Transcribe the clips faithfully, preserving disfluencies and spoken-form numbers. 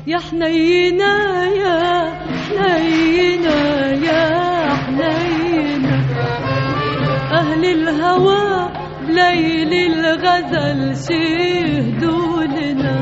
يا حنينة يا حنينة يا حنينة، أهل الهوى بليل الغزل شهدوا لنا.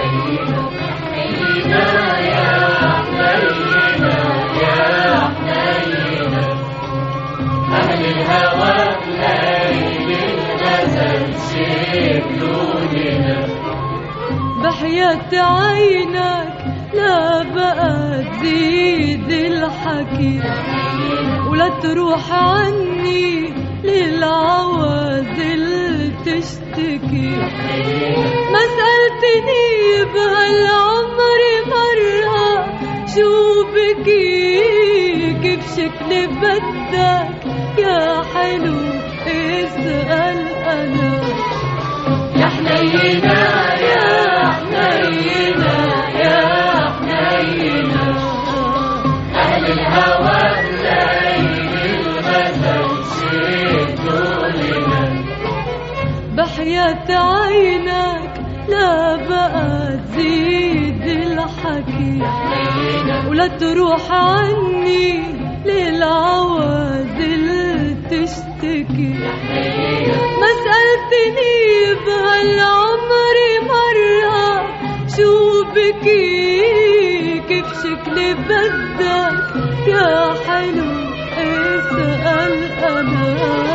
حنينة يا حنينة يا حنينة، أهل الهوى بليل الغزل شهدوا لنا. بحياة عينك لا بقى تزيد الحكي، ولا تروح عني للعوازل تشتكي. ما سألتني بهالعمر مرة شو بكي، كيف شكلي بدك يا حلو اسأل أنا. يا حنينة يا حنينة يا حنينة، أهل الهوى بليل الغزل شهدوا لنا. بحياة عينك لا بقى تزيد الحكي، ولا تروح عني للعوازل تشتكي. ما سألتني بهالعمر مرة شو بكي، كيف شكلي بدك يا حلو اسأل أنا.